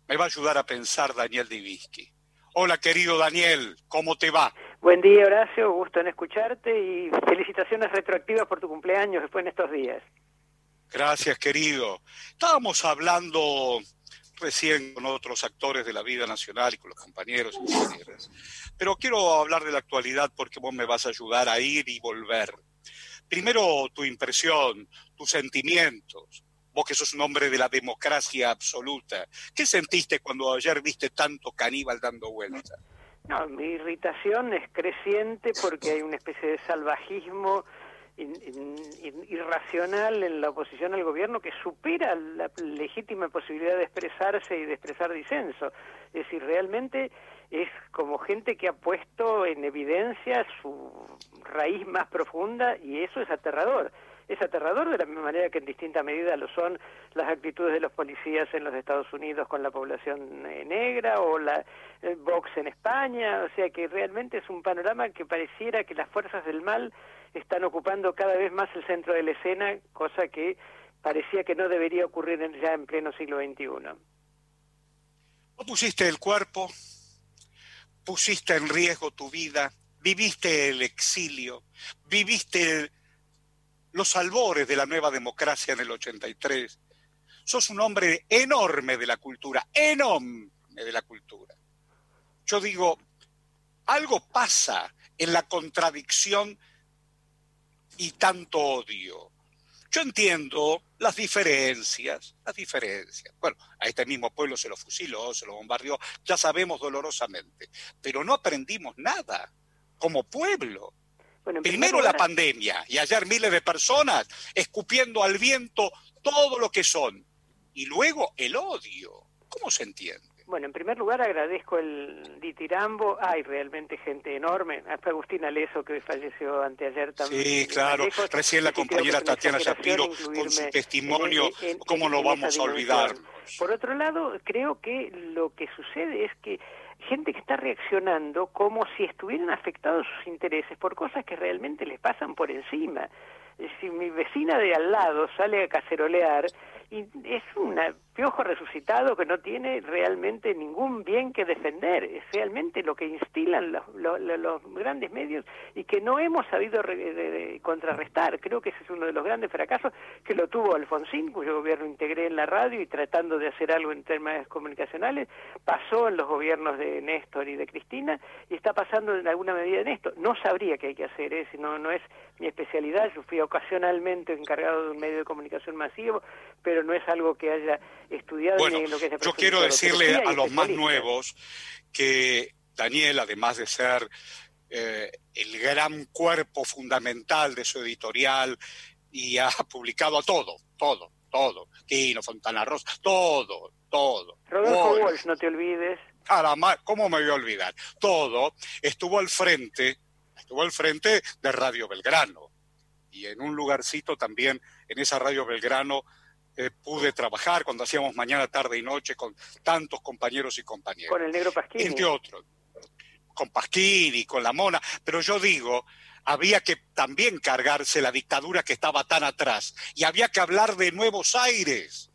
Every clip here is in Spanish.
me va a ayudar a pensar Daniel Divisky. Hola, querido Daniel, ¿cómo te va? Buen día, Horacio, gusto en escucharte y felicitaciones retroactivas por tu cumpleaños después en estos días. Gracias, querido. Estábamos hablando recién con otros actores de la vida nacional y con los compañeros y compañeras, pero quiero hablar de la actualidad porque vos me vas a ayudar a ir y volver. Primero, tu impresión, tus sentimientos. Vos que sos un hombre de la democracia absoluta, ¿qué sentiste cuando ayer viste tanto caníbal dando vueltas? No, mi irritación es creciente porque hay una especie de salvajismo irracional en la oposición al gobierno que supera la legítima posibilidad de expresarse y de expresar disenso. Es decir, realmente es como gente que ha puesto en evidencia su raíz más profunda y eso es aterrador. Es aterrador de la misma manera que en distinta medida lo son las actitudes de los policías en los Estados Unidos con la población negra o la Vox en España, o sea que realmente es un panorama que pareciera que las fuerzas del mal están ocupando cada vez más el centro de la escena, cosa que parecía que no debería ocurrir ya en pleno siglo XXI. ¿No pusiste el cuerpo? ¿Pusiste en riesgo tu vida? ¿Viviste el exilio? ¿Viviste los albores de la nueva democracia en el 83? Sos un hombre enorme de la cultura, enorme de la cultura. Yo digo, algo pasa en la contradicción y tanto odio. Yo entiendo las diferencias. Bueno, a este mismo pueblo se lo fusiló, se lo bombardeó, ya sabemos dolorosamente, pero no aprendimos nada como pueblo. Bueno, Primero la pandemia y ayer miles de personas escupiendo al viento todo lo que son. Y luego el odio. ¿Cómo se entiende? Bueno, en primer lugar agradezco el ditirambo. Hay realmente gente enorme. Hasta Agustín Aleso, que falleció anteayer también. Sí, claro. Recién la compañera Tatiana Shapiro con su testimonio, ¿cómo no vamos a olvidar? Por otro lado, creo que lo que sucede es que gente que está reaccionando como si estuvieran afectados sus intereses por cosas que realmente les pasan por encima. Si mi vecina de al lado sale a cacerolear y es un piojo resucitado que no tiene realmente ningún bien que defender, es realmente lo que instilan los grandes medios y que no hemos sabido contrarrestar. Creo que ese es uno de los grandes fracasos que lo tuvo Alfonsín, cuyo gobierno integré en la radio y tratando de hacer algo en temas comunicacionales, pasó en los gobiernos de Néstor y de Cristina y está pasando en alguna medida en esto. No sabría qué hay que hacer, no es mi especialidad. Yo fui ocasionalmente encargado de un medio de comunicación masivo, pero no es algo que haya estudiado. Bueno, ni en lo que yo quiero decirle a los más nuevos que Daniel, además de ser el gran cuerpo fundamental de su editorial y ha publicado todo, Quino, Fontana Rosa, todo. Rodolfo Walsh, no te olvides. Caramba, ¿cómo me voy a olvidar? Todo estuvo al frente de Radio Belgrano y en un lugarcito también en esa Radio Belgrano pude trabajar cuando hacíamos Mañana, Tarde y Noche con tantos compañeros y compañeras. Con el Negro Pasquini. Entre otros, con Pasquini, con la Mona, pero yo digo, había que también cargarse la dictadura que estaba tan atrás y había que hablar de nuevos aires.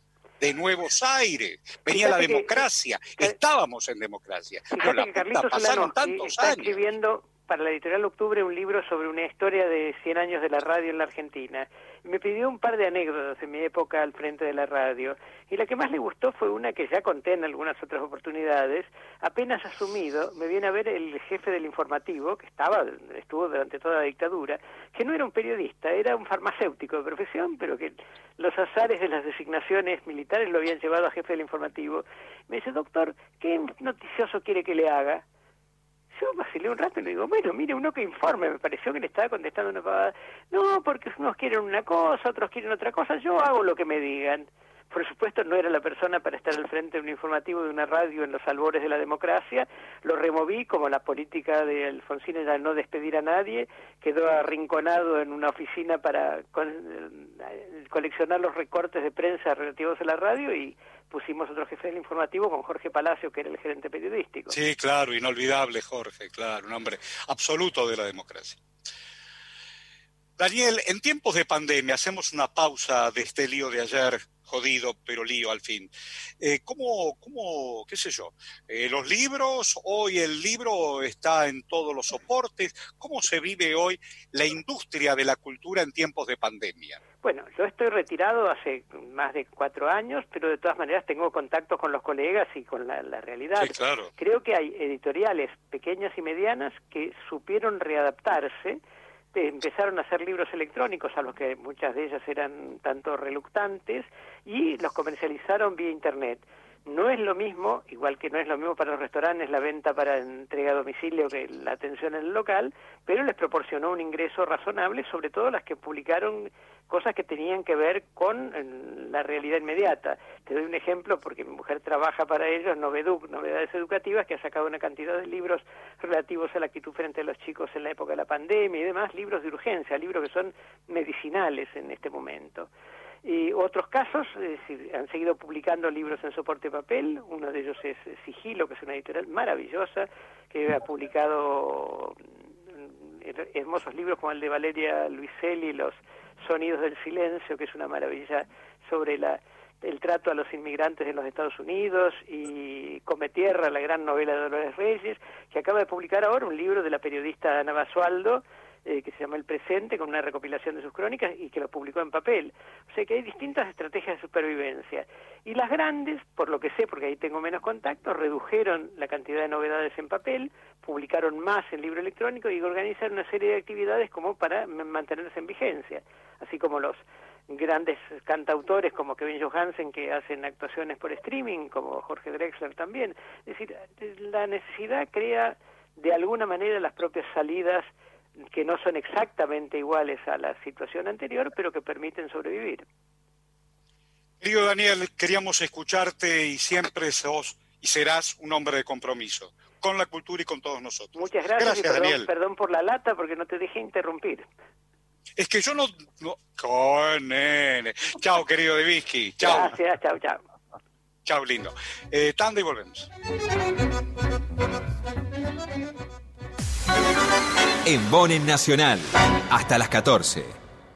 Venía la democracia, estábamos en democracia. Pero la puta, pasaron tantos está años. Escribiendo para la editorial Octubre un libro sobre una historia de 100 años de la radio en la Argentina. Y me pidió un par de anécdotas de mi época al frente de la radio. Y la que más le gustó fue una que ya conté en algunas otras oportunidades. Apenas asumido, me viene a ver el jefe del informativo, que estuvo durante toda la dictadura, que no era un periodista, era un farmacéutico de profesión, pero que los azares de las designaciones militares lo habían llevado a jefe del informativo. Me dice, doctor, ¿qué noticioso quiere que le haga? Yo vacilé un rato y le digo, bueno, mire, uno que informe, me pareció que le estaba contestando una pavada. No, porque unos quieren una cosa, otros quieren otra cosa, yo hago lo que me digan. Por supuesto no era la persona para estar al frente de un informativo de una radio en los albores de la democracia, lo removí como la política de Alfonsín era no despedir a nadie, quedó arrinconado en una oficina para coleccionar los recortes de prensa relativos a la radio y pusimos otro jefe del informativo con Jorge Palacio, que era el gerente periodístico. Sí, claro, inolvidable Jorge, claro, un hombre absoluto de la democracia. Daniel, en tiempos de pandemia, hacemos una pausa de este lío de ayer, jodido, pero lío al fin. Qué sé yo, los libros, hoy el libro está en todos los soportes. ¿Cómo se vive hoy la industria de la cultura en tiempos de pandemia? Bueno, yo estoy retirado hace más de 4 años, pero de todas maneras tengo contactos con los colegas y con la realidad. Sí, claro. Creo que hay editoriales pequeñas y medianas que supieron readaptarse, empezaron a hacer libros electrónicos, a los que muchas de ellas eran tanto reluctantes, y los comercializaron vía Internet. No es lo mismo, igual que no es lo mismo para los restaurantes la venta para entrega a domicilio que la atención en el local, pero les proporcionó un ingreso razonable, sobre todo las que publicaron cosas que tenían que ver con la realidad inmediata. Te doy un ejemplo porque mi mujer trabaja para ellos, Noveduc, Novedades Educativas, que ha sacado una cantidad de libros relativos a la actitud frente a los chicos en la época de la pandemia y demás, libros de urgencia, libros que son medicinales en este momento. Y otros casos han seguido publicando libros en soporte papel. Uno de ellos es Sigilo, que es una editorial maravillosa, que ha publicado hermosos libros como el de Valeria Luiselli, Los Sonidos del Silencio, que es una maravilla sobre el trato a los inmigrantes en los Estados Unidos, y Come Tierra, la gran novela de Dolores Reyes, que acaba de publicar ahora un libro de la periodista Ana Basualdo, que se llama El Presente, con una recopilación de sus crónicas, y que lo publicó en papel. O sea que hay distintas estrategias de supervivencia. Y las grandes, por lo que sé, porque ahí tengo menos contacto, redujeron la cantidad de novedades en papel, publicaron más en libro electrónico y organizaron una serie de actividades como para mantenerse en vigencia. Así como los grandes cantautores como Kevin Johansen, que hacen actuaciones por streaming, como Jorge Drexler también. Es decir, la necesidad crea de alguna manera las propias salidas que no son exactamente iguales a la situación anterior, pero que permiten sobrevivir. Querido Daniel, queríamos escucharte y siempre sos y serás un hombre de compromiso con la cultura y con todos nosotros. Muchas gracias, y Daniel. Perdón por la lata, porque no te dejé interrumpir. Es que yo no... nene. Chao, querido Devisky. Chao. Gracias, chao. Chao, lindo. Tanda y volvemos. En Bonen Nacional, hasta las 14.